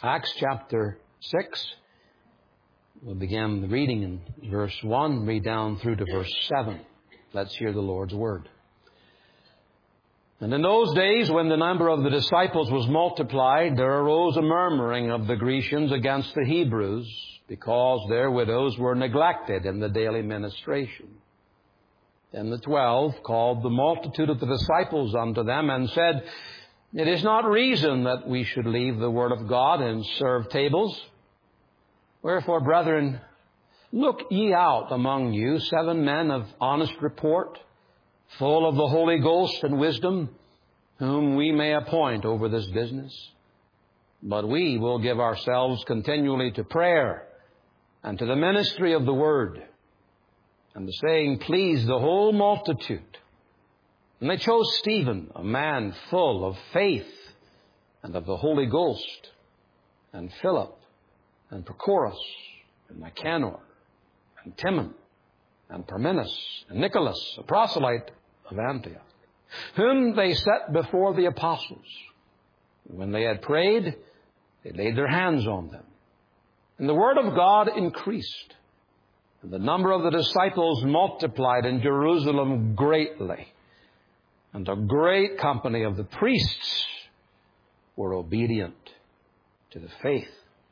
Acts chapter 6. We'll begin the reading in verse 1, read down through to verse 7. Let's hear the Lord's word. And in those days, when the number of the disciples was multiplied, there arose a murmuring of the Grecians against the Hebrews, because their widows were neglected in the daily ministration. Then the 12 called the multitude of the disciples unto them, and said, It is not reason that we should leave the word of God and serve tables. Wherefore, brethren, look ye out among you 7 men of honest report, full of the Holy Ghost and wisdom, whom we may appoint over this business. But we will give ourselves continually to prayer and to the ministry of the word. And the saying pleased the whole multitude. And they chose Stephen, a man full of faith and of the Holy Ghost, and Philip, and Prochorus, and Nicanor, and Timon, and Parmenas, and Nicholas, a proselyte of Antioch, whom they set before the apostles. And when they had prayed, they laid their hands on them. And the word of God increased, and the number of the disciples multiplied in Jerusalem greatly. And a great company of the priests were obedient to the faith.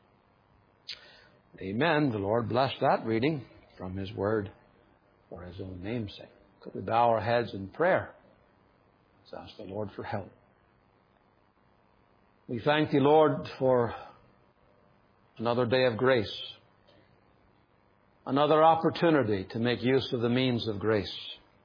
Amen. The Lord bless that reading from His Word for His own name's sake. Could we bow our heads in prayer? Let's ask the Lord for help. We thank Thee, Lord, for another day of grace, another opportunity to make use of the means of grace.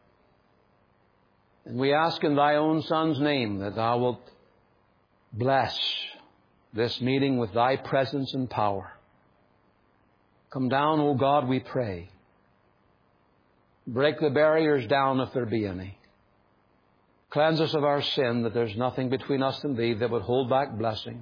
And we ask in Thy own Son's name that Thou wilt bless this meeting with Thy presence and power. Come down, O God, we pray. Break the barriers down if there be any. Cleanse us of our sin, that there's nothing between us and Thee that would hold back blessing.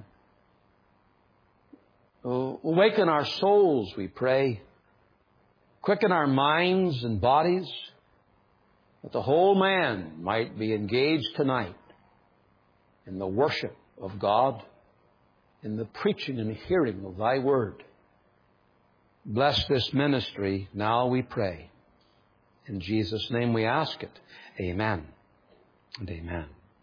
Awaken our souls, we pray. Quicken our minds and bodies, that the whole man might be engaged tonight in the worship of God, in the preaching and hearing of Thy Word. Bless this ministry now, we pray. In Jesus' name we ask it. Amen and amen.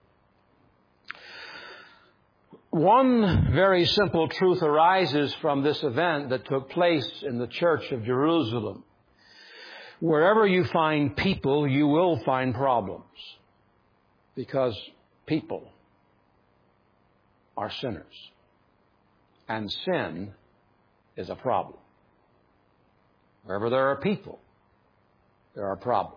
One very simple truth arises from this event that took place in the church of Jerusalem. Wherever you find people, you will find problems, because people are sinners, and sin is a problem. Wherever there are people, there are problems.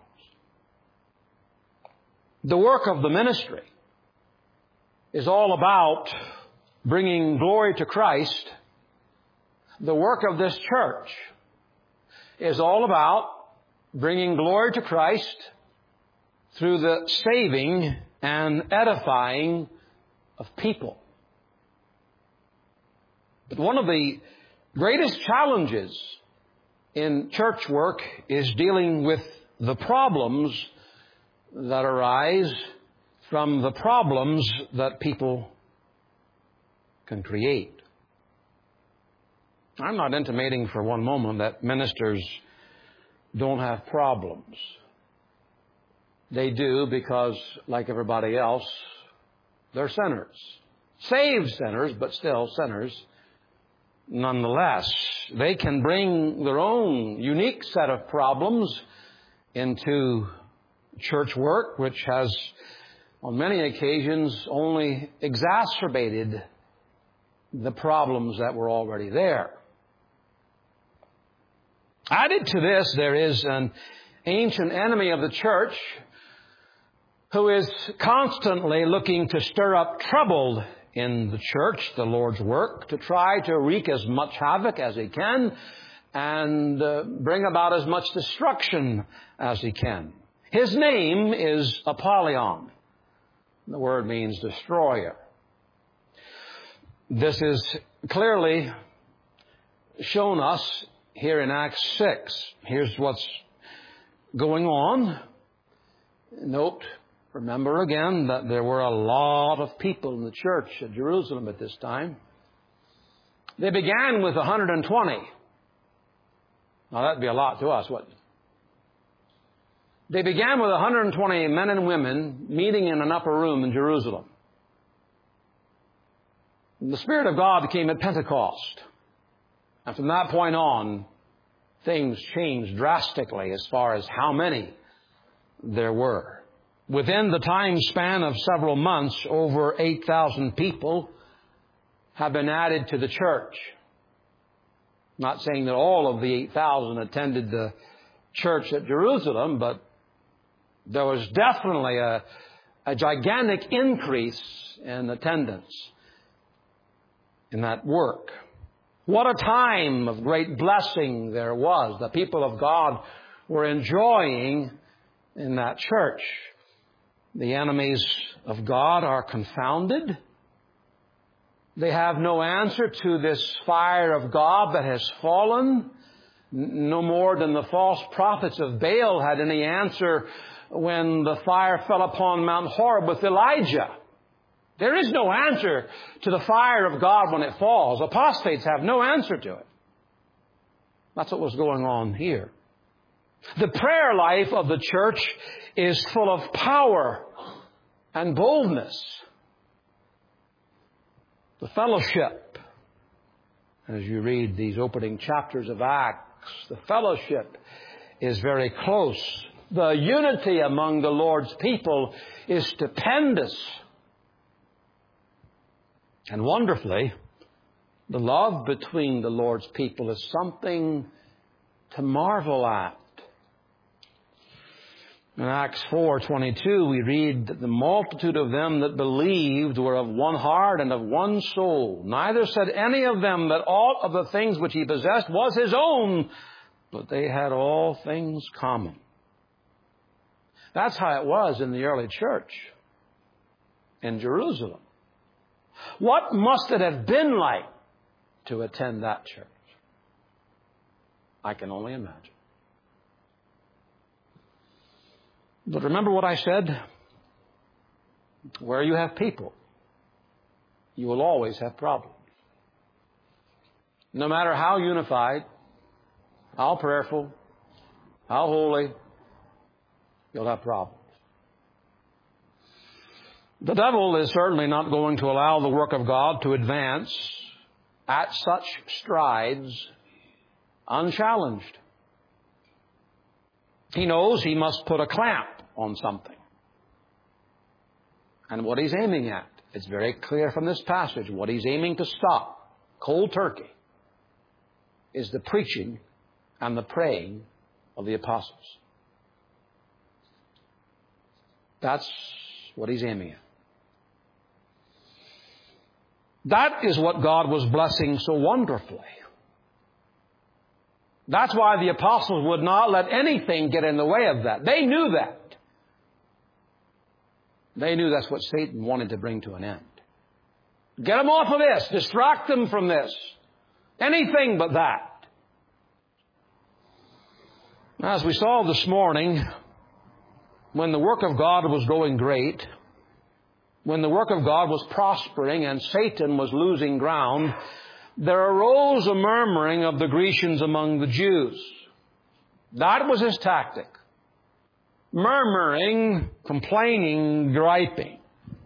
The work of the ministry is all about bringing glory to Christ. The work of this church is all about bringing glory to Christ through the saving and edifying of people. But one of the greatest challenges in church work is dealing with the problems that arise from the problems that people can create. I'm not intimating for one moment that ministers don't have problems. They do, because, like everybody else, they're sinners. Saved sinners, but still sinners. Nonetheless, they can bring their own unique set of problems into church work, which has, on many occasions, only exacerbated the problems that were already there. Added to this, there is an ancient enemy of the church who is constantly looking to stir up trouble in the church, the Lord's work, to try to wreak as much havoc as he can and bring about as much destruction as he can. His name is Apollyon. The word means destroyer. This is clearly shown us here in Acts 6. Here's what's going on. Remember again that there were a lot of people in the church at Jerusalem at this time. They began with 120. Now, that'd be a lot to us, wouldn't it? They began with 120 men and women meeting in an upper room in Jerusalem. And the Spirit of God came at Pentecost. And from that point on, things changed drastically as far as how many there were. Within the time span of several months, over 8,000 people have been added to the church. Not saying that all of the 8,000 attended the church at Jerusalem, but there was definitely a gigantic increase in attendance in that work. What a time of great blessing there was. The people of God were enjoying in that church. The enemies of God are confounded. They have no answer to this fire of God that has fallen. No more than the false prophets of Baal had any answer when the fire fell upon Mount Horeb with Elijah. There is no answer to the fire of God when it falls. Apostates have no answer to it. That's what was going on here. The prayer life of the church is full of power and boldness. The fellowship, as you read these opening chapters of Acts, the fellowship is very close. The unity among the Lord's people is stupendous. And wonderfully, the love between the Lord's people is something to marvel at. In Acts 4:22, we read that the multitude of them that believed were of one heart and of one soul. Neither said any of them that all of the things which he possessed was his own, but they had all things common. That's how it was in the early church in Jerusalem. What must it have been like to attend that church? I can only imagine. But remember what I said? Where you have people, you will always have problems. No matter how unified, how prayerful, how holy, you'll have problems. The devil is certainly not going to allow the work of God to advance at such strides unchallenged. He knows he must put a clamp on something. And what he's aiming at, it's very clear from this passage, what he's aiming to stop, cold turkey, is the preaching and the praying of the apostles. That's what he's aiming at. That is what God was blessing so wonderfully. That's why the apostles would not let anything get in the way of that. They knew that. They knew that's what Satan wanted to bring to an end. Get them off of this. Distract them from this. Anything but that. As we saw this morning, when the work of God was going great, when the work of God was prospering and Satan was losing ground, there arose a murmuring of the Grecians among the Jews. That was his tactic. Murmuring, complaining, griping.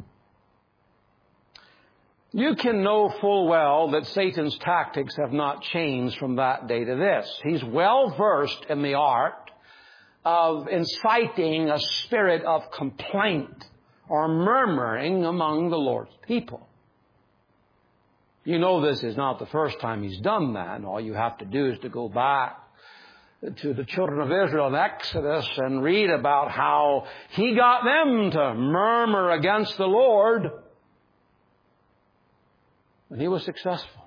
You can know full well that Satan's tactics have not changed from that day to this. He's well versed in the art of inciting a spirit of complaint or murmuring among the Lord's people. You know this is not the first time he's done that. And all you have to do is to go back to the children of Israel in Exodus and read about how he got them to murmur against the Lord. And he was successful.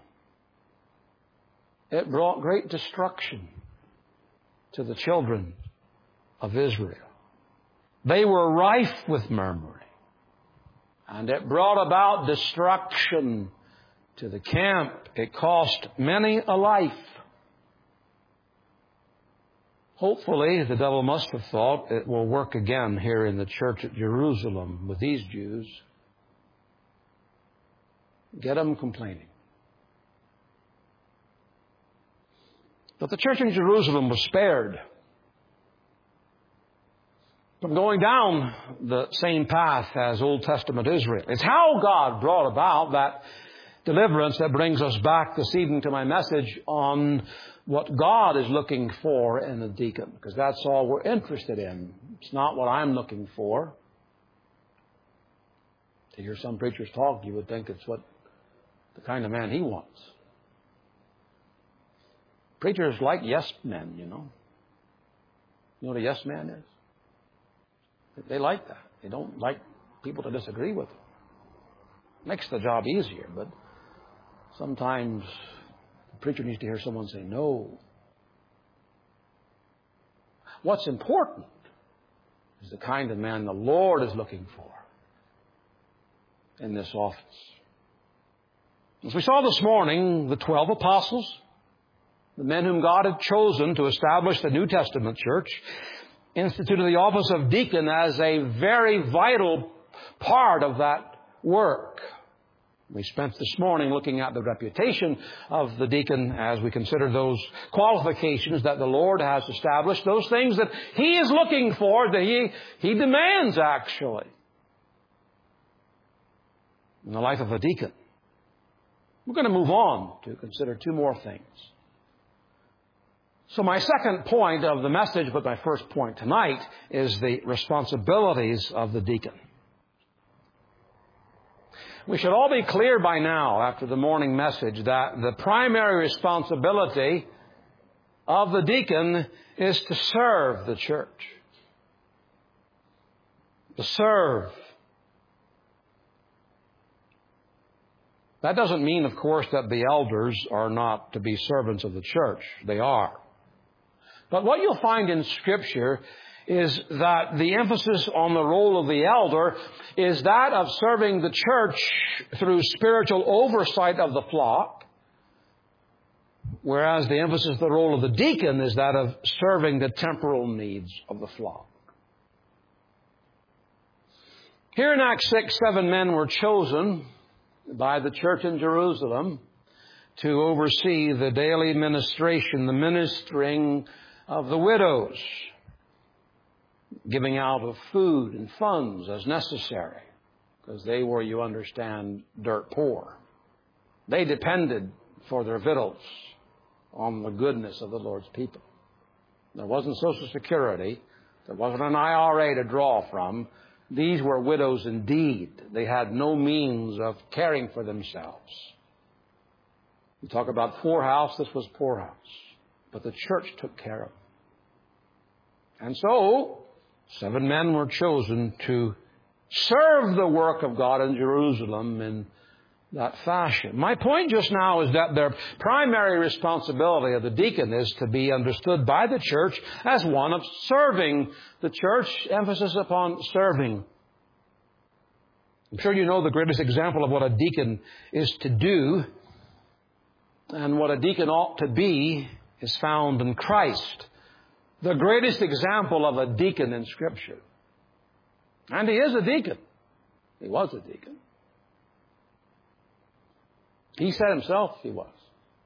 It brought great destruction to the children of Israel. They were rife with murmuring. And it brought about destruction to the camp. It cost many a life. Hopefully, the devil must have thought it will work again here in the church at Jerusalem with these Jews. Get them complaining. But the church in Jerusalem was spared from going down the same path as Old Testament Israel. It's how God brought about that deliverance that brings us back this evening to my message on what God is looking for in a deacon, because that's all we're interested in. It's not what I'm looking for. To hear some preachers talk, you would think it's what the kind of man he wants. Preachers like yes men, you know. You know what a yes man is? They like that. They don't like people to disagree with them. Makes the job easier, but sometimes the preacher needs to hear someone say no. What's important is the kind of man the Lord is looking for in this office. As we saw this morning, the 12 apostles, the men whom God had chosen to establish the New Testament church, instituted the office of deacon as a very vital part of that work. We spent this morning looking at the reputation of the deacon as we consider those qualifications that the Lord has established, those things that He is looking for, that He demands actually in the life of a deacon. We're going to move on to consider two more things. So my second point of the message, but my first point tonight, is the responsibilities of the deacon. We should all be clear by now, after the morning message, that the primary responsibility of the deacon is to serve the church. To serve. That doesn't mean, of course, that the elders are not to be servants of the church. They are. But what you'll find in Scripture is that the emphasis on the role of the elder is that of serving the church through spiritual oversight of the flock, whereas the emphasis of the role of the deacon is that of serving the temporal needs of the flock. Here in Acts 6, 7 men were chosen by the church in Jerusalem to oversee the daily ministration, the ministering of the widows, giving out of food and funds as necessary, because they were, you understand, dirt poor. They depended for their victuals on the goodness of the Lord's people. There wasn't Social Security. There wasn't an IRA to draw from. These were widows indeed. They had no means of caring for themselves. You talk about poorhouse, this was poorhouse. But the church took care of them. And so, 7 men were chosen to serve the work of God in Jerusalem in that fashion. My point just now is that their primary responsibility of the deacon is to be understood by the church as one of serving the church, emphasis upon serving. I'm sure you know the greatest example of what a deacon is to do and what a deacon ought to be is found in Christ. The greatest example of a deacon in Scripture. And he is a deacon. He was a deacon. He said himself he was.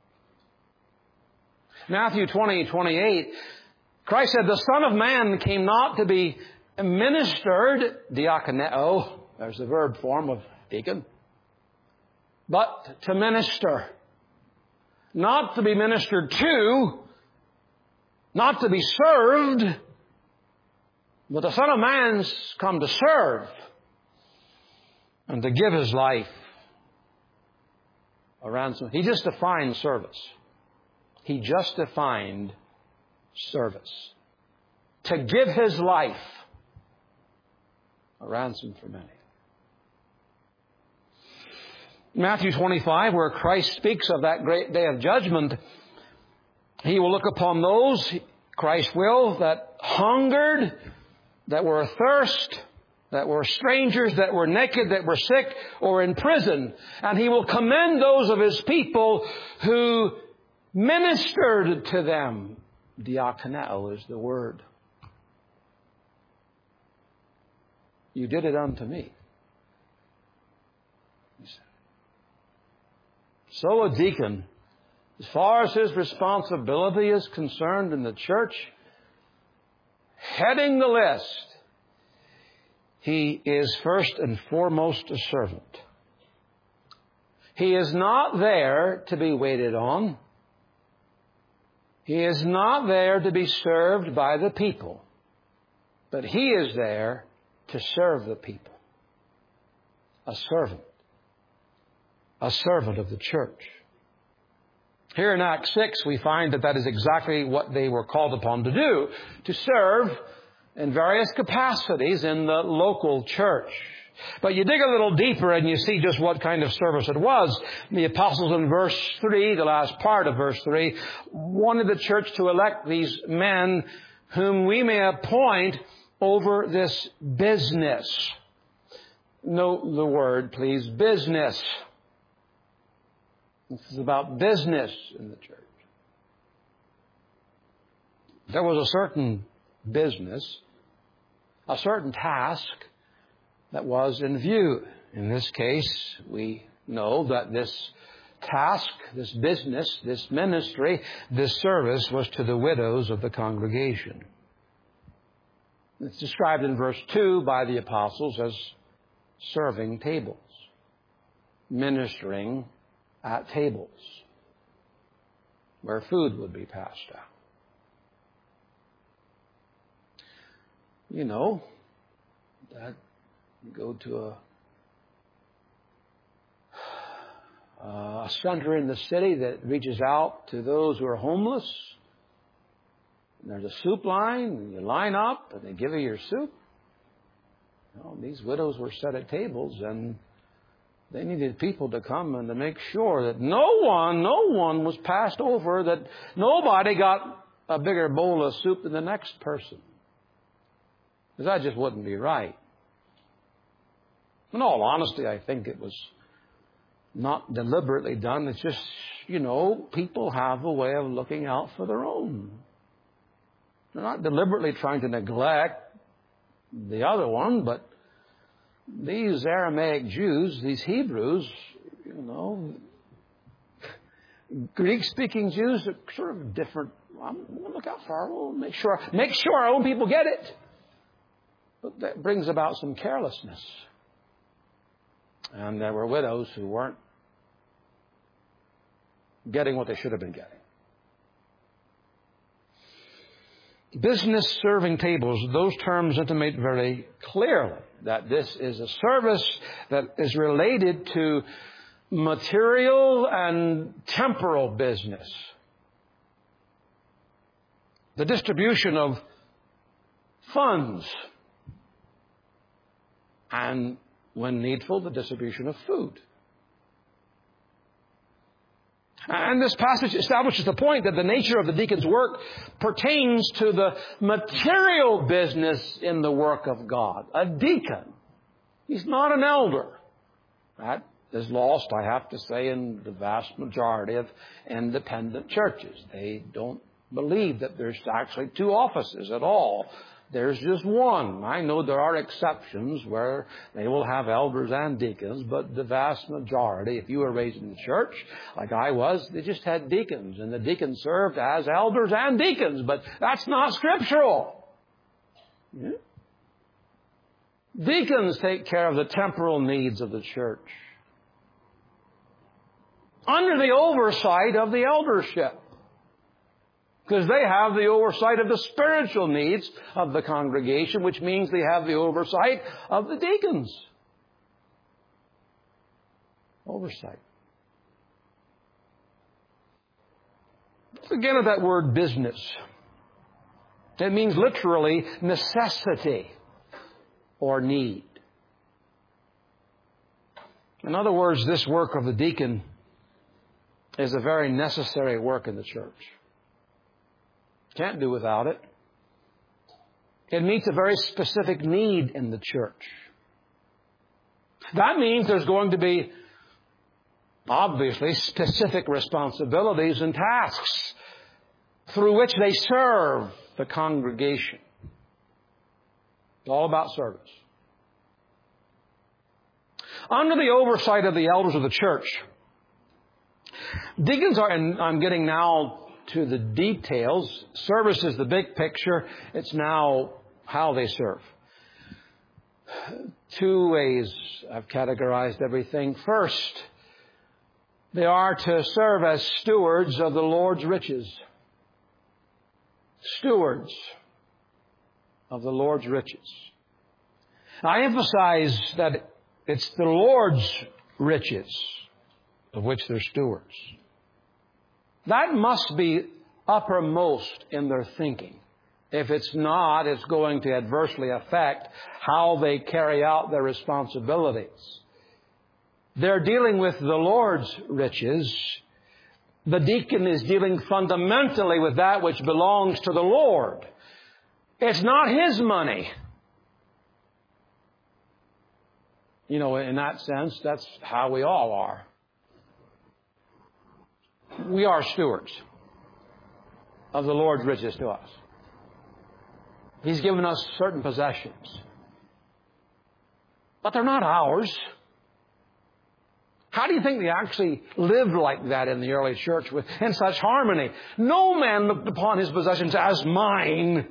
Matthew 20:28, Christ said, the Son of Man came not to be ministered, diakoneo, there's the verb form of deacon, but to minister. Not to be ministered to, not to be served, but the Son of Man's come to serve and to give His life a ransom. He just defined service. He just defined service. To give His life a ransom for many. Matthew 25, where Christ speaks of that great day of judgment, He will look upon those, Christ will, that hungered, that were athirst, that were strangers, that were naked, that were sick, or in prison. And He will commend those of His people who ministered to them. Diakoneo is the word. You did it unto me, He said. So a deacon As far as his responsibility is concerned in the church, heading the list, he is first and foremost a servant. He is not there to be waited on. He is not there to be served by the people. But he is there to serve the people. A servant. A servant of the church. Here in Acts 6, we find that is exactly what they were called upon to do, to serve in various capacities in the local church. But you dig a little deeper and you see just what kind of service it was. The apostles in verse 3, the last part of verse 3, wanted the church to elect these men whom we may appoint over this business. Note the word, please, business. This is about business in the church. There was a certain business, a certain task that was in view. In this case, we know that this task, this business, this ministry, this service was to the widows of the congregation. It's described in verse 2 by the apostles as serving tables, ministering at tables where food would be passed out. You know, that you go to a center in the city that reaches out to those who are homeless. And there's a soup line, and you line up, and they give you your soup. You know, these widows were set at tables, and they needed people to come and to make sure that no one was passed over, that nobody got a bigger bowl of soup than the next person. Because that just wouldn't be right. In all honesty, I think it was not deliberately done. It's just, people have a way of looking out for their own. They're not deliberately trying to neglect the other one, but these Aramaic Jews, these Hebrews, Greek-speaking Jews are sort of different. I'm going to look out for our own, make sure our own people get it. But that brings about some carelessness. And there were widows who weren't getting what they should have been getting. Business serving tables, those terms intimate very clearly that this is a service that is related to material and temporal business. The distribution of funds and, when needful, the distribution of food. And this passage establishes the point that the nature of the deacon's work pertains to the material business in the work of God. A deacon, he's not an elder. That is lost, I have to say, in the vast majority of independent churches. They don't believe that there's actually two offices at all. There's just one. I know there are exceptions where they will have elders and deacons, but the vast majority, if you were raised in the church, like I was, they just had deacons, and the deacons served as elders and deacons, but that's not scriptural. Yeah? Deacons take care of the temporal needs of the church under the oversight of the eldership, because they have the oversight of the spiritual needs of the congregation, which means they have the oversight of the deacons. Oversight. Let's again at that word business. It means literally necessity or need. In other words, this work of the deacon is a very necessary work in the church. Can't do without it. It meets a very specific need in the church. That means there's going to be, obviously, specific responsibilities and tasks through which they serve the congregation. It's all about service. Under the oversight of the elders of the church, Deacons are, and I'm getting now to the details. Service is the big picture. It's now how they serve. Two ways I've categorized everything. First, they are to serve as stewards of the Lord's riches. Stewards of the Lord's riches. I emphasize that it's the Lord's riches of which they're stewards. That must be uppermost in their thinking. If it's not, it's going to adversely affect how they carry out their responsibilities. They're dealing with the Lord's riches. The deacon is dealing fundamentally with that which belongs to the Lord. It's not his money. You know, in that sense, that's how we all are. We are stewards of the Lord's riches to us. He's given us certain possessions. But they're not ours. How do you think they actually lived like that in the early church in such harmony? No man looked upon his possessions as mine.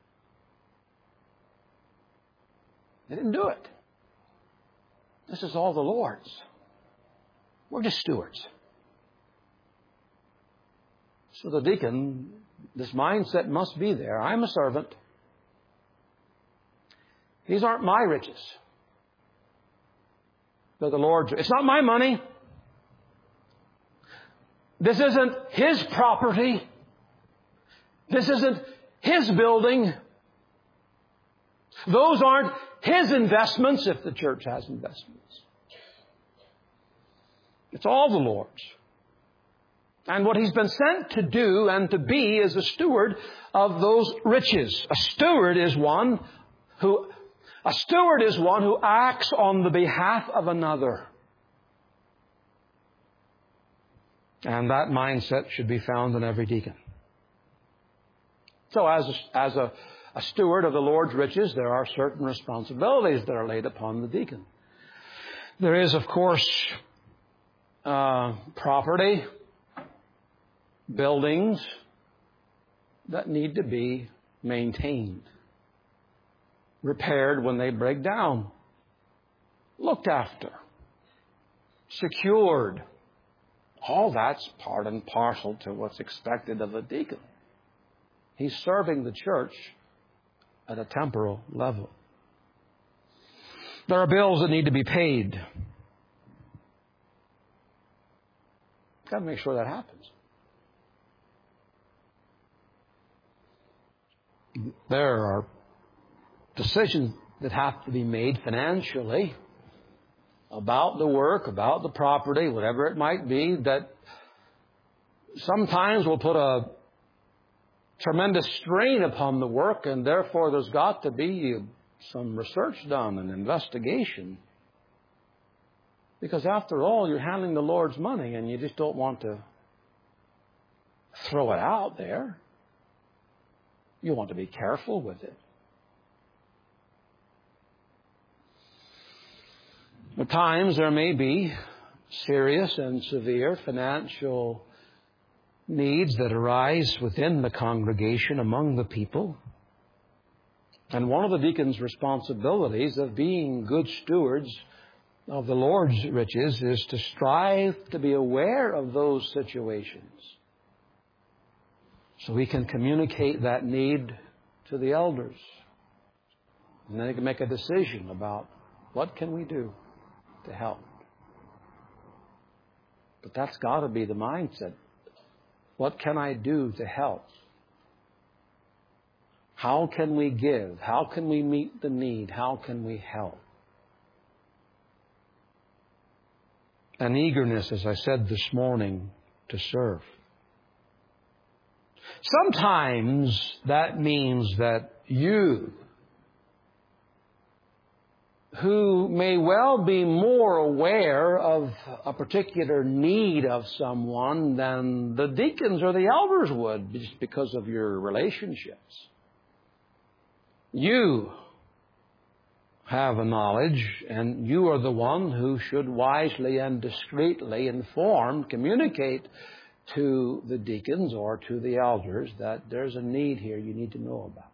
They didn't do it. This is all the Lord's. We're just stewards. So the deacon, this mindset must be there. I'm a servant. These aren't my riches. They're the Lord's. It's not my money. This isn't his property. This isn't his building. Those aren't his investments, if the church has investments. It's all the Lord's. And what he's been sent to do and to be is a steward of those riches. A steward is one who acts on the behalf of another. And that mindset should be found in every deacon. So as a steward of the Lord's riches, there are certain responsibilities that are laid upon the deacon. There is, of course, property, buildings that need to be maintained, repaired when they break down, looked after, secured. All that's part and parcel to what's expected of a deacon. He's serving the church at a temporal level. There are bills that need to be paid. You've got to make sure that happens. There are decisions that have to be made financially about the work, about the property, whatever it might be, that sometimes will put a tremendous strain upon the work, and therefore there's got to be some research done and investigation. Because after all, you're handling the Lord's money, and you just don't want to throw it out there. You want to be careful with it. At times there may be serious and severe financial needs that arise within the congregation, among the people. And one of the deacon's responsibilities of being good stewards of the Lord's riches is to strive to be aware of those situations, so we can communicate that need to the elders. And then they can make a decision about what can we do to help. But that's got to be the mindset. What can I do to help? How can we give? How can we meet the need? How can we help? An eagerness, as I said this morning, to serve. Sometimes that means that you, who may well be more aware of a particular need of someone than the deacons or the elders would, just because of your relationships. You have a knowledge, and you are the one who should wisely and discreetly communicate to the deacons or to the elders that there's a need here you need to know about.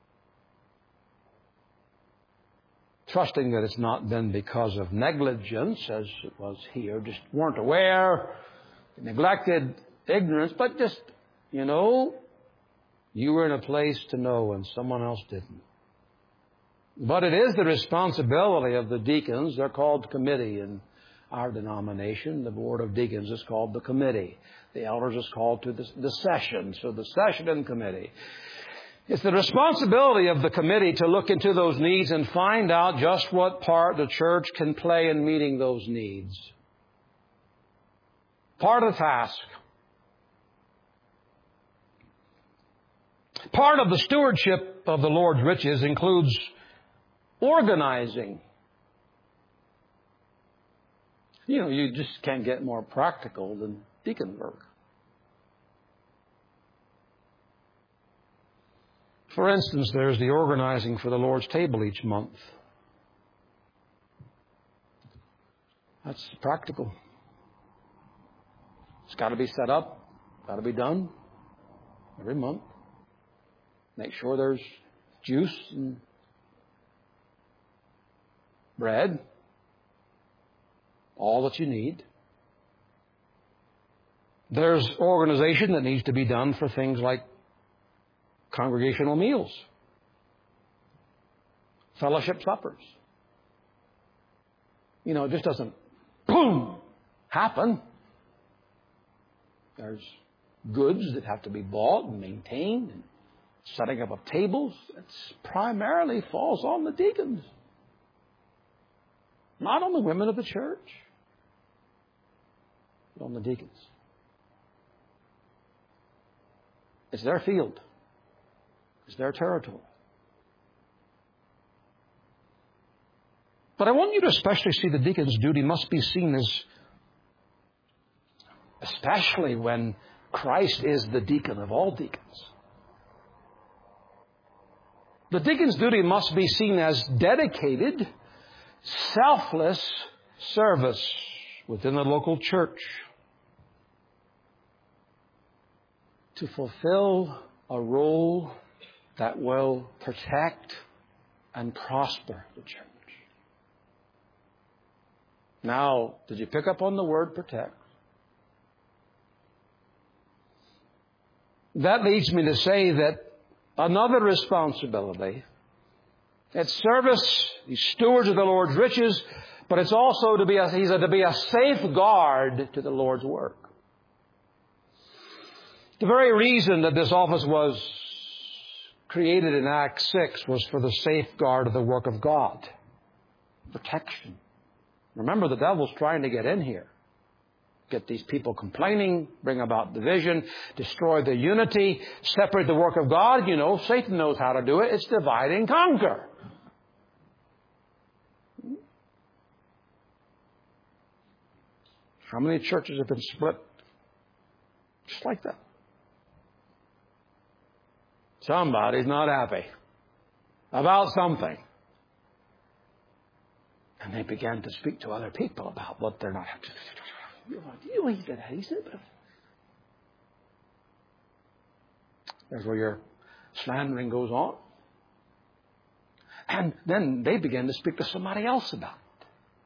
Trusting that it's not been because of negligence, as it was here, just weren't aware, neglected, ignorance, but just, you were in a place to know and someone else didn't. But it is the responsibility of the deacons. They're called committee in our denomination. The board of deacons is called the committee. The elders is called to the session. So the session and committee. It's the responsibility of the committee to look into those needs and find out just what part the church can play in meeting those needs. Part of the task. Part of the stewardship of the Lord's riches includes organizing. You just can't get more practical than deacon work. For instance, there's the organizing for the Lord's table each month. That's practical. It's got to be set up, got to be done every month. Make sure there's juice and bread, all that you need. There's organization that needs to be done for things like congregational meals, fellowship suppers. It just doesn't, boom, happen. There's goods that have to be bought and maintained, and setting up of tables. It primarily falls on the deacons, not on the women of the church, but on the deacons. It's their field. It's their territory. But I want you to especially see the deacon's duty must be seen as, especially when Christ is the deacon of all deacons. The deacon's duty must be seen as dedicated, selfless service within the local church to fulfill a role that will protect and prosper the church. Now, did you pick up on the word protect? That leads me to say that another responsibility, it's service, he's stewards of the Lord's riches, but it's also to be a safeguard to the Lord's work. The very reason that this office was created in Acts 6 was for the safeguard of the work of God. Protection. Remember, the devil's trying to get in here. Get these people complaining, bring about division, destroy the unity, separate the work of God. Satan knows how to do it. It's divide and conquer. How many churches have been split just like that? Somebody's not happy about something. And they began to speak to other people about what they're not happy. He said, there's where your slandering goes on. And then they begin to speak to somebody else about it.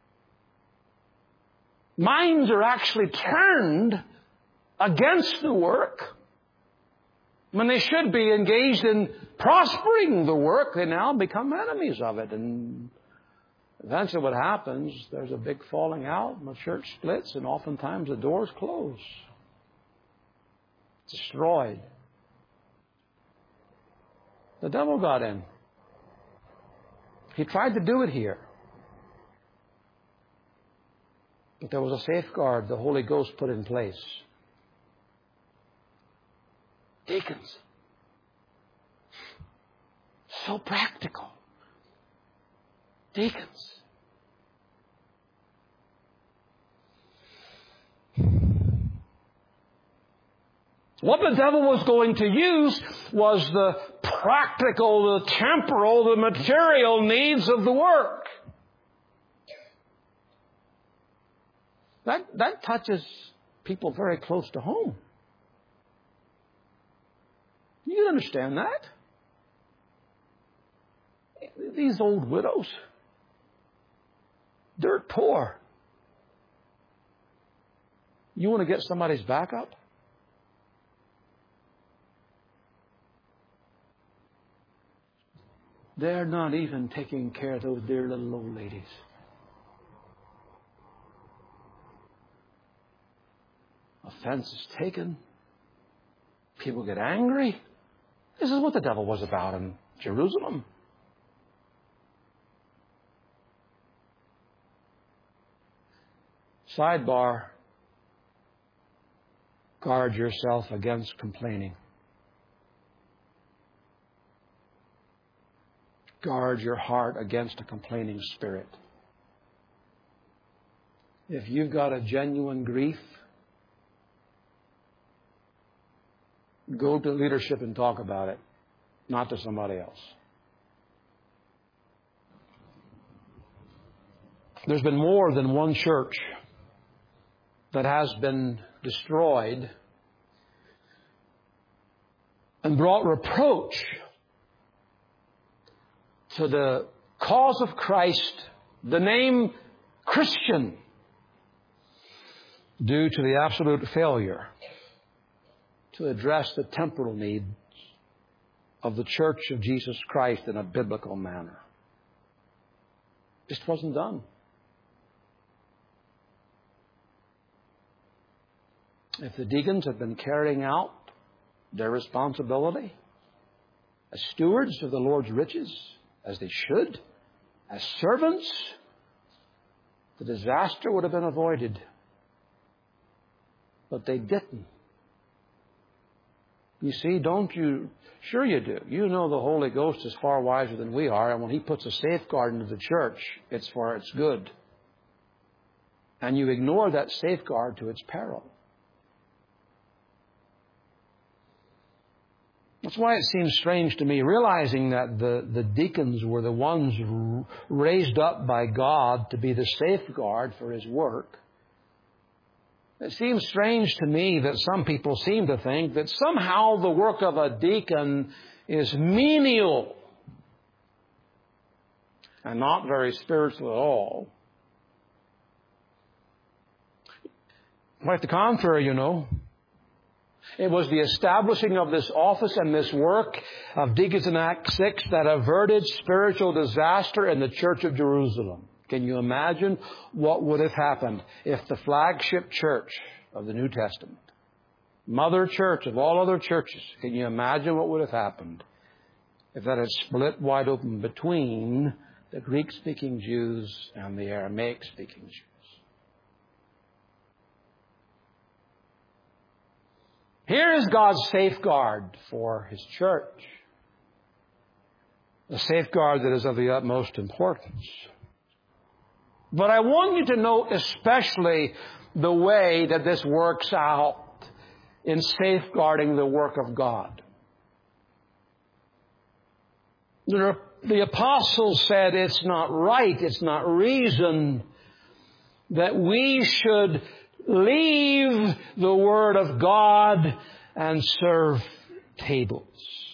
Minds are actually turned against the work. When they should be engaged in prospering the work, they now become enemies of it. And eventually what happens, there's a big falling out, and the church splits, and oftentimes the doors close. Destroyed. The devil got in. He tried to do it here. But there was a safeguard the Holy Ghost put in place. Deacons. So practical. Deacons. What the devil was going to use was the practical, the temporal, the material needs of the work. That touches people very close to home. You can understand that. These old widows, dirt poor. You want to get somebody's back up? They're not even taking care of those dear little old ladies. Offense is taken. People get angry. This is what the devil was about in Jerusalem. Sidebar, guard yourself against complaining. Guard your heart against a complaining spirit. If you've got a genuine grief, go to leadership and talk about it, not to somebody else. There's been more than one church that has been destroyed and brought reproach to the cause of Christ, the name Christian, due to the absolute failure to address the temporal needs of the Church of Jesus Christ in a biblical manner. Just wasn't done. If the deacons had been carrying out their responsibility as stewards of the Lord's riches, as they should, as servants, the disaster would have been avoided. But they didn't. You see, don't you? Sure you do. You know the Holy Ghost is far wiser than we are, and when He puts a safeguard into the church, it's for its good. And you ignore that safeguard to its peril. That's why it seems strange to me, realizing that the deacons were the ones raised up by God to be the safeguard for His work. It seems strange to me that some people seem to think that somehow the work of a deacon is menial and not very spiritual at all. Quite the contrary, you know. It was the establishing of this office and this work of deacons in Acts 6 that averted spiritual disaster in the Church of Jerusalem. Can you imagine what would have happened if the flagship church of the New Testament, mother church of all other churches, can you imagine what would have happened if that had split wide open between the Greek-speaking Jews and the Aramaic-speaking Jews? Here is God's safeguard for His church. A safeguard that is of the utmost importance. But I want you to note especially the way that this works out in safeguarding the work of God. The apostles said it's not right, it's not reason that we should leave the Word of God and serve tables.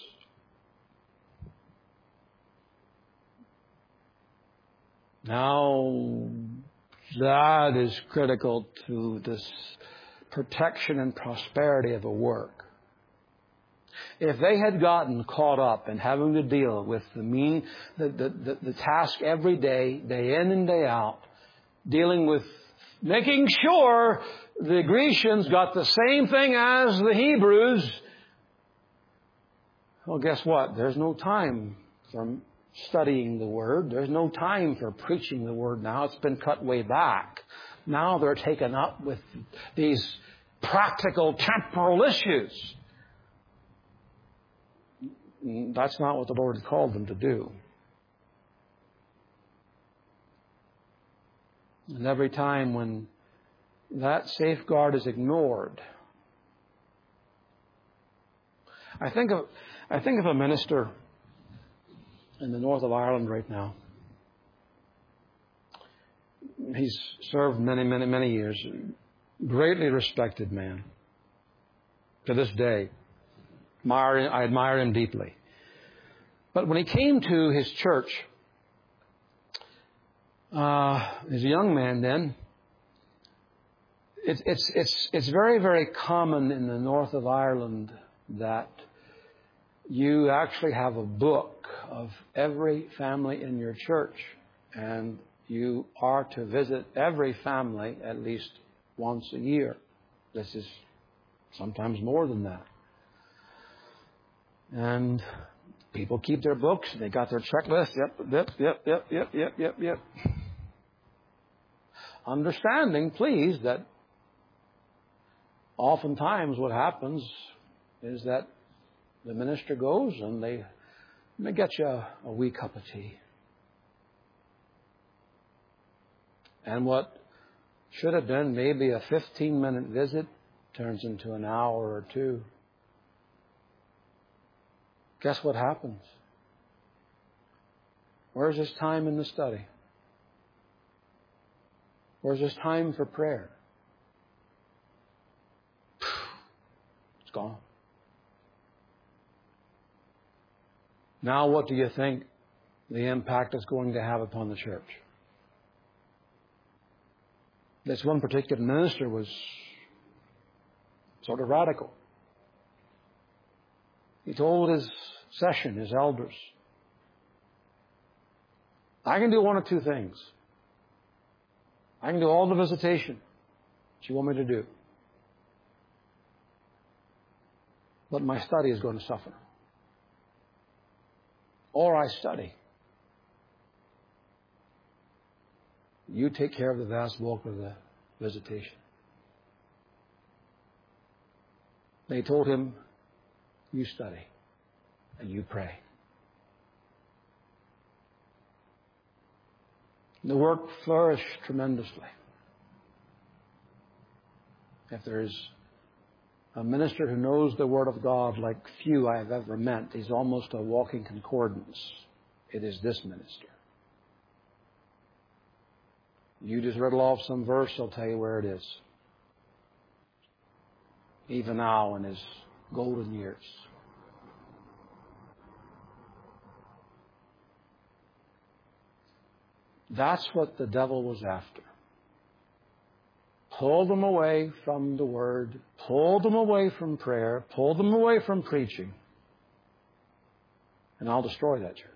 Now, that is critical to this protection and prosperity of a work. If they had gotten caught up in having to deal with the task every day, day in and day out, dealing with making sure the Grecians got the same thing as the Hebrews, well, guess what? There's no time for studying the Word. There's no time for preaching the Word now. It's been cut way back. Now they're taken up with these practical, temporal issues. That's not what the Lord had called them to do. And every time when that safeguard is ignored, I think of a minister in the north of Ireland right now. He's served many years. Greatly respected man. To this day, I admire him deeply. But when he came to his church, as a young man then, it's very common in the north of Ireland that you actually have a book of every family in your church, and you are to visit every family at least once a year. This is sometimes more than that. And people keep their books. They got their checklist. Yep. Understanding, please, that oftentimes what happens is that the minister goes and they get you a wee cup of tea. And what should have been maybe a 15-minute visit turns into an hour or two. Guess what happens? Where's his time in the study? Where's his time for prayer? It's gone. Now what do you think the impact is going to have upon the church? This one particular minister was sort of radical. He told his session, his elders, I can do one of two things. I can do all the visitation that you want me to do. But my study is going to suffer. Or I study. You take care of the vast bulk of the visitation. They told him, you study and you pray. The work flourished tremendously. If there's a minister who knows the Word of God like few I have ever met, he's almost a walking concordance. It is this minister. You just riddle off some verse, he'll tell you where it is. Even now in his golden years. That's what the devil was after. Pull them away from the Word, pull them away from prayer, pull them away from preaching, and I'll destroy that church.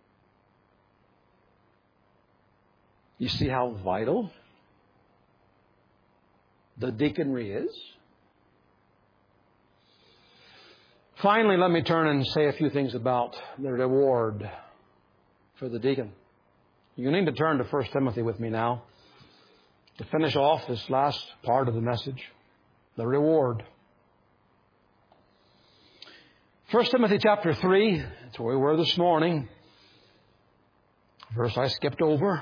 You see how vital the deaconry is? Finally, let me turn and say a few things about the reward for the deacon. You need to turn to 1 Timothy with me now to finish off this last part of the message, the reward. 1 Timothy chapter 3, that's where we were this morning. Verse I skipped over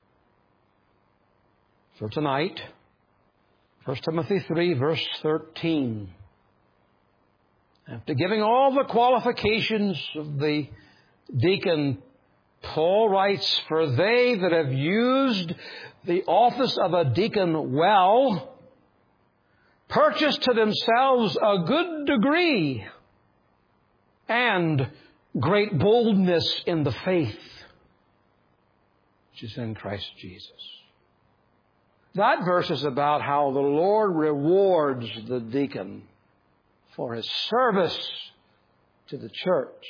for tonight. 1 Timothy 3, verse 13. After giving all the qualifications of the deacon, Paul writes, for they that have used the office of a deacon well, purchase to themselves a good degree and great boldness in the faith which is in Christ Jesus. That verse is about how the Lord rewards the deacon for his service to the church.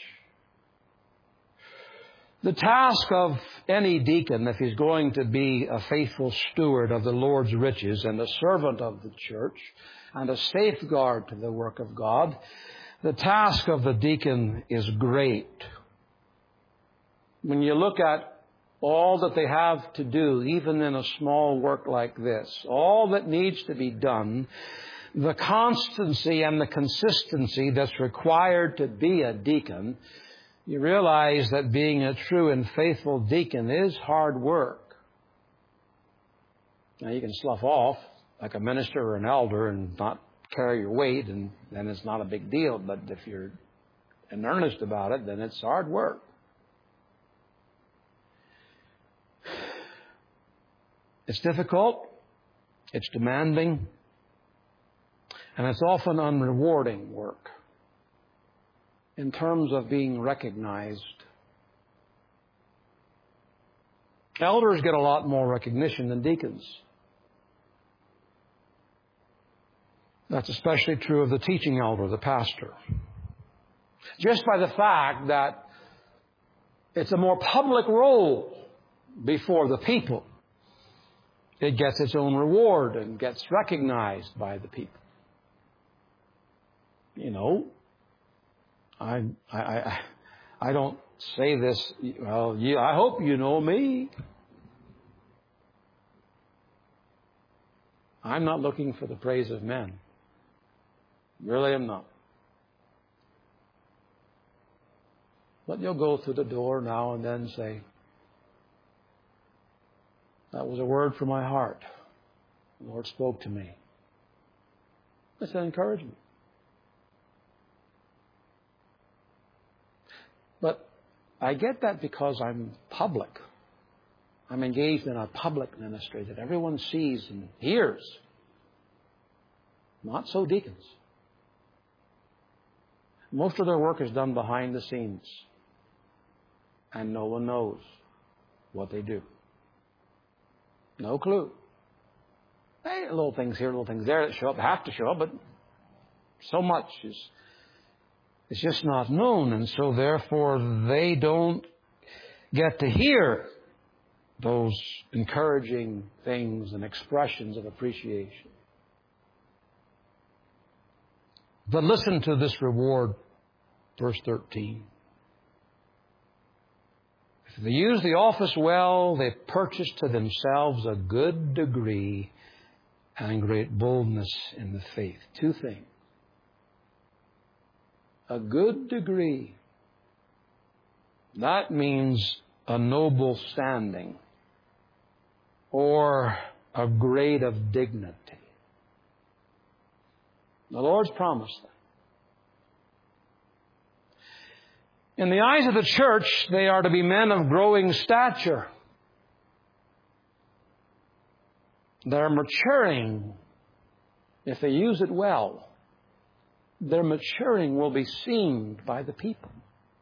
The task of any deacon, if he's going to be a faithful steward of the Lord's riches and a servant of the church and a safeguard to the work of God, the task of the deacon is great. When you look at all that they have to do, even in a small work like this, all that needs to be done, the constancy and the consistency that's required to be a deacon, you realize that being a true and faithful deacon is hard work. Now, you can slough off like a minister or an elder and not carry your weight, and then it's not a big deal. But if you're in earnest about it, then it's hard work. It's difficult, it's demanding, and it's often unrewarding work in terms of being recognized. Elders get a lot more recognition than deacons. That's especially true of the teaching elder, the pastor. Just by the fact that it's a more public role before the people, it gets its own reward and gets recognized by the people. You know, I don't say this, well, I hope you know me. I'm not looking for the praise of men. Really am not. But you'll go through the door now and then say, that was a word from my heart. The Lord spoke to me. That's an encouragement. But I get that because I'm public. I'm engaged in a public ministry that everyone sees and hears. Not so deacons. Most of their work is done behind the scenes. And no one knows what they do. No clue. Hey, little things here, little things there that show up, have to show up, but so much it's just not known, and so therefore they don't get to hear those encouraging things and expressions of appreciation. But listen to this reward, verse 13. If they use the office well, they purchase to themselves a good degree and great boldness in the faith. Two things. A good degree. That means a noble standing or a grade of dignity. The Lord's promised that. In the eyes of the church, they are to be men of growing stature. They're maturing if they use it well. Their maturing will be seen by the people.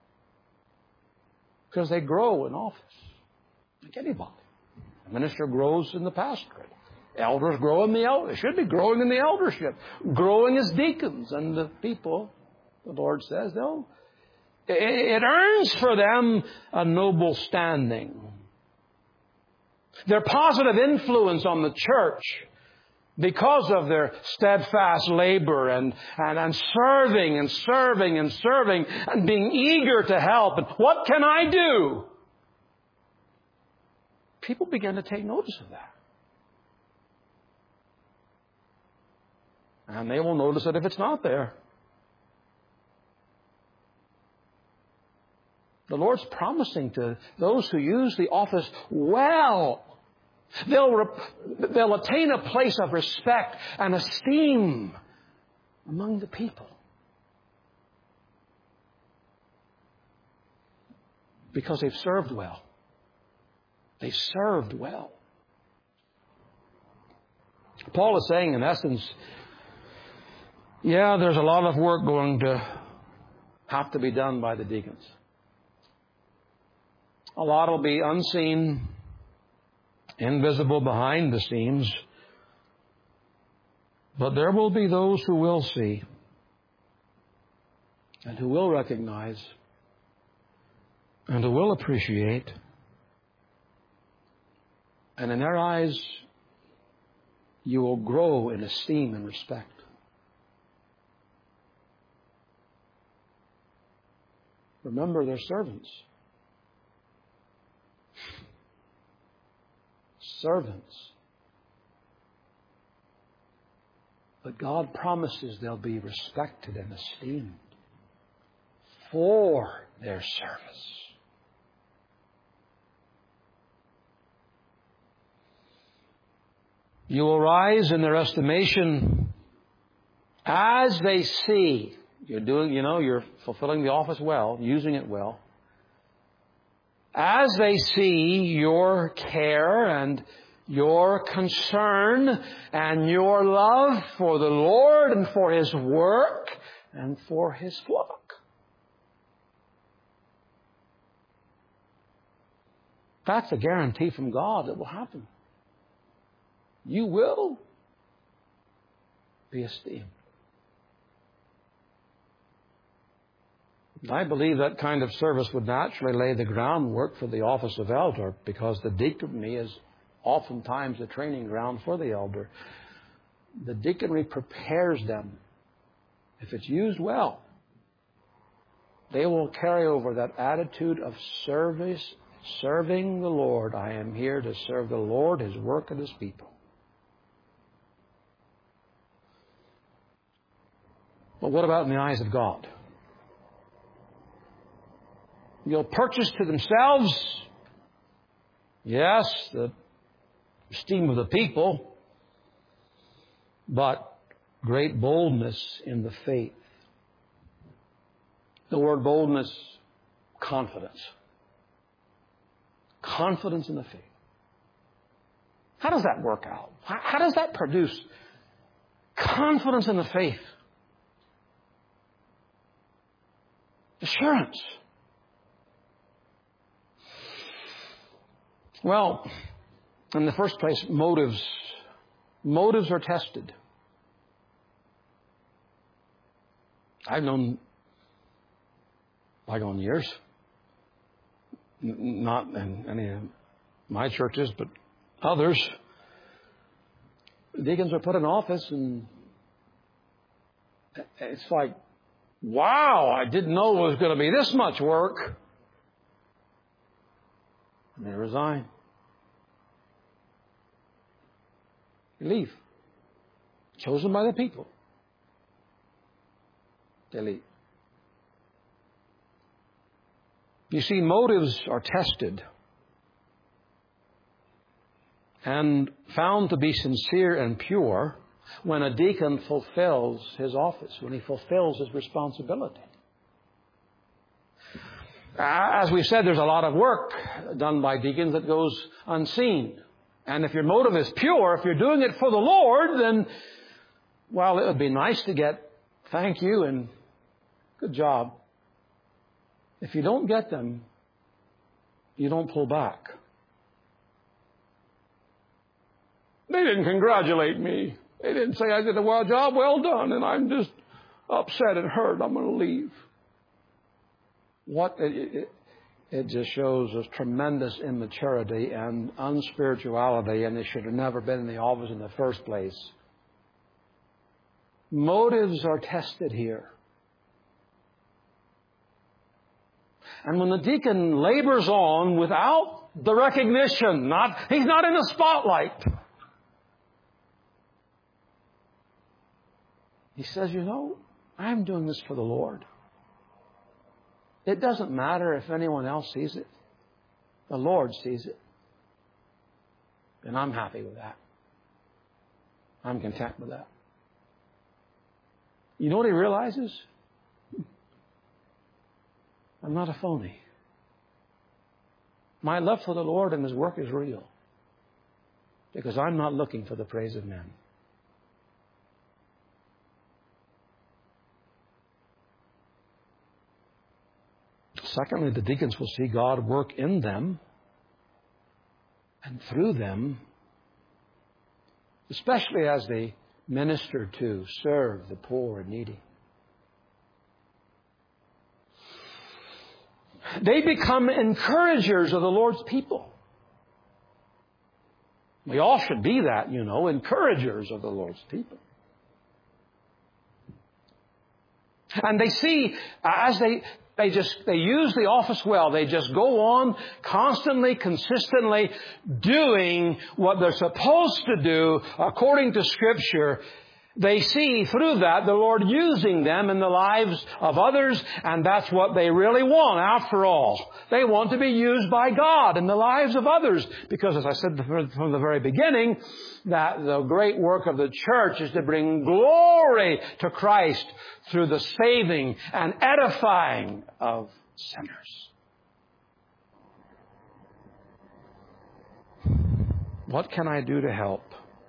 Because they grow in office. Like anybody. A minister grows in the pastorate. Elders grow in the elder. They should be growing in the eldership. Growing as deacons. And the people, the Lord says, it earns for them a noble standing. Their positive influence on the church because of their steadfast labor and serving and serving and serving and being eager to help. And what can I do? People begin to take notice of that. And they will notice it if it's not there. The Lord's promising to those who use the office well, they'll attain a place of respect and esteem among the people. Because they've served well. They served well. Paul is saying, in essence, there's a lot of work going to have to be done by the deacons. A lot will be unseen, invisible behind the scenes. But there will be those who will see and who will recognize and who will appreciate. And in their eyes, you will grow in esteem and respect. Remember, they're servants. Servants. But God promises they'll be respected and esteemed for their service. You will rise in their estimation as they see You're fulfilling the office well, using it well. As they see your care and your concern and your love for the Lord and for His work and for His flock. That's a guarantee from God that will happen. You will be esteemed. I believe that kind of service would naturally lay the groundwork for the office of elder, because the deaconry is oftentimes the training ground for the elder. The deaconry prepares them. If it's used well, they will carry over that attitude of service, serving the Lord. I am here to serve the Lord, His work, and His people. But what about in the eyes of God? You'll purchase to themselves, yes, the esteem of the people, but great boldness in the faith. The word boldness, confidence. Confidence in the faith. How does that work out? How does that produce confidence in the faith? Assurance. Well, in the first place, motives. Motives are tested. I've known bygone years, not in any of my churches, but others, deacons are put in office and it's like, wow, I didn't know it was going to be this much work. And they resign. They leave. Chosen by the people. They leave. You see, motives are tested and found to be sincere and pure when a deacon fulfills his office, when he fulfills his responsibility. As we've said, there's a lot of work done by deacons that goes unseen. And if your motive is pure, if you're doing it for the Lord, then, well, it would be nice to get thank you and good job. If you don't get them, you don't pull back. They didn't congratulate me. They didn't say I did a job well done, and I'm just upset and hurt. I'm going to leave. It just shows a tremendous immaturity and unspirituality, and they should have never been in the office in the first place. Motives are tested here. And when the deacon labors on without the recognition, he's not in the spotlight. He says, I'm doing this for the Lord. It doesn't matter if anyone else sees it. The Lord sees it. And I'm happy with that. I'm content with that. You know what he realizes? I'm not a phony. My love for the Lord and His work is real. Because I'm not looking for the praise of men. Secondly, the deacons will see God work in them and through them, especially as they minister to, serve the poor and needy. They become encouragers of the Lord's people. We all should be that, encouragers of the Lord's people. And they see, as they use the office well. They just go on constantly, consistently doing what they're supposed to do according to Scripture. They see through that the Lord using them in the lives of others, and that's what they really want after all. They want to be used by God in the lives of others, because as I said from the very beginning, that the great work of the church is to bring glory to Christ through the saving and edifying of sinners. What can I do to help?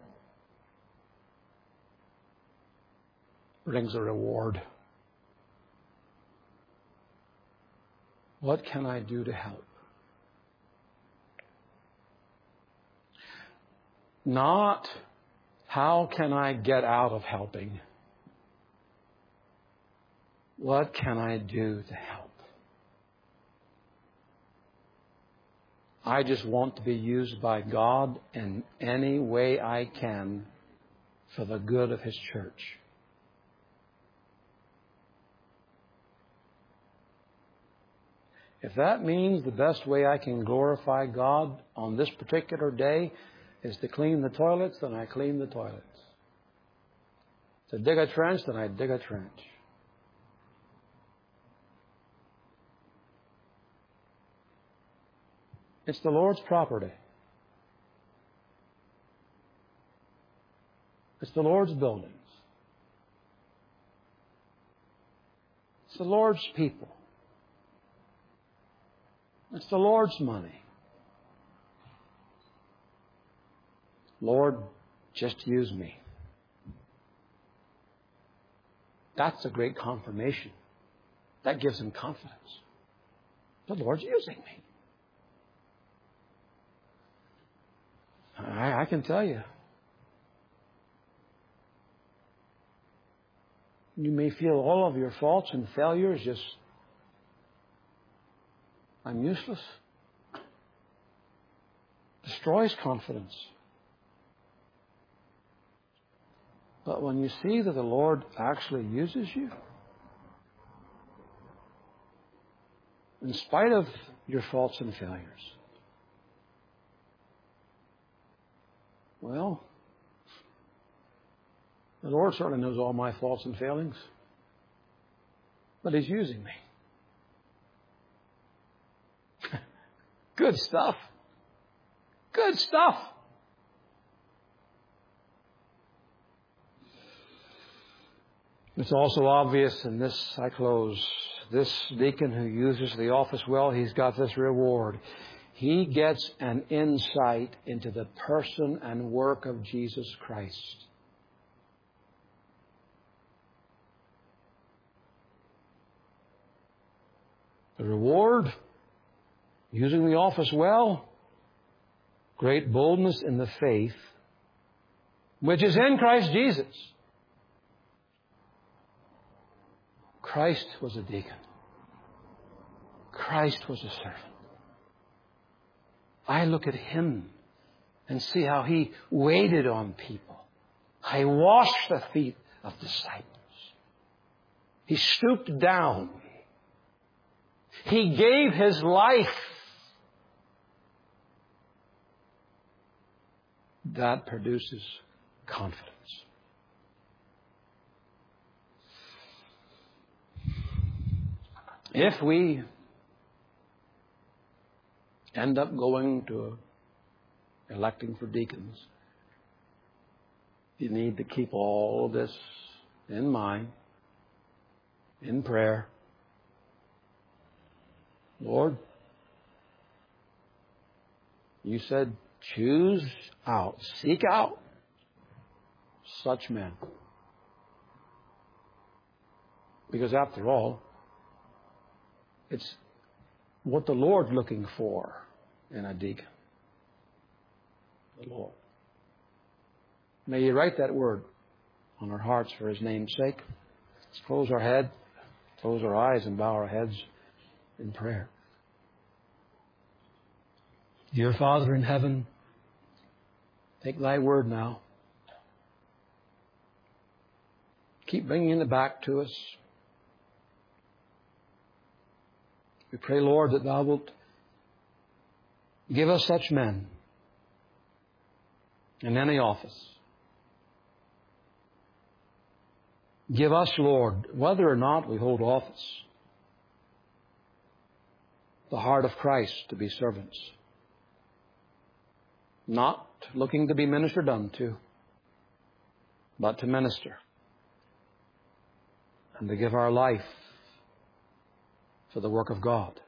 Brings a reward. What can I do to help? Not how can I get out of helping? What can I do to help? I just want to be used by God in any way I can for the good of His church. If that means the best way I can glorify God on this particular day is to clean the toilets, then I clean the toilets. To dig a trench, then I dig a trench. It's the Lord's property. It's the Lord's buildings. It's the Lord's people. It's the Lord's money. Lord, just use me. That's a great confirmation. That gives him confidence. The Lord's using me. I can tell you. You may feel all of your faults and failures just, I'm useless. Destroys confidence. But when you see that the Lord actually uses you, in spite of your faults and failures, well, the Lord certainly knows all my faults and failings, but He's using me. Good stuff. Good stuff. It's also obvious in this, I close, this deacon who uses the office well, he's got this reward. He gets an insight into the person and work of Jesus Christ. The reward, using the office well, great boldness in the faith, which is in Christ Jesus. Christ was a deacon. Christ was a servant. I look at Him and see how He waited on people. He washed the feet of disciples. He stooped down. He gave His life. That produces confidence. If we end up going to electing for deacons, you need to keep all of this in mind, in prayer. Lord, You said choose out, seek out such men. Because after all, it's what the Lord's looking for in a deacon. The Lord. May You write that word on our hearts for His name's sake. Let's close our head, close our eyes, and bow our heads in prayer. Dear Father in heaven, take Thy word now. Keep bringing it back to us. We pray, Lord, that Thou wilt give us such men in any office Give us, Lord, whether or not we hold office, the heart of Christ to be servants, not looking to be ministered unto, but to minister and to give our life for the work of God.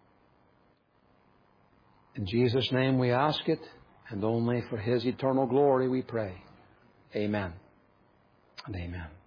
In Jesus' name we ask it, and only for His eternal glory we pray. Amen and amen.